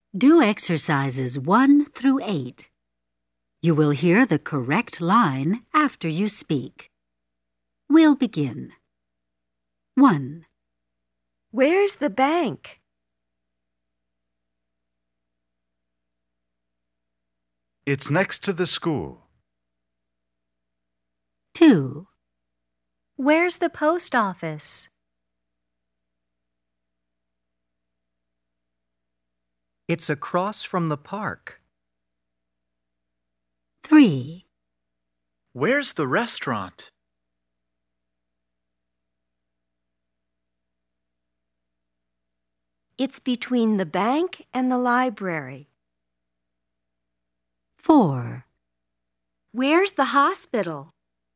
Do exercises 1 through 8. You will hear the correct line after you speak. We'll begin. 1. Where's the bank? It's next to the school. 2. Where's the post office? It's across from the park. 3. Where's the restaurant? It's between the bank and the library. 4. Where's the hospital?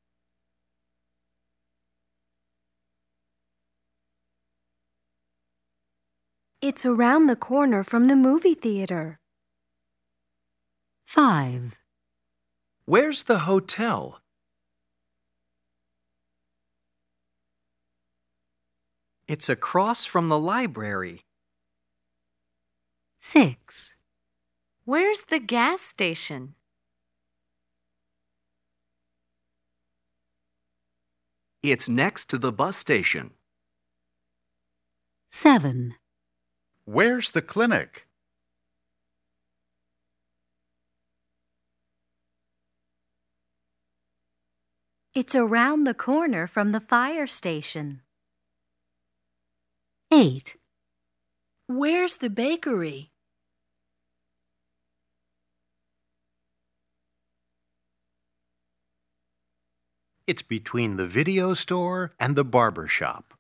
It's around the corner from the movie theater. 5. Where's the hotel? It's across from the library. 6. Where's the gas station? It's next to the bus station. 7. Where's the clinic? It's around the corner from the fire station. 8. Where's the bakery? It's between the video store and the barber shop.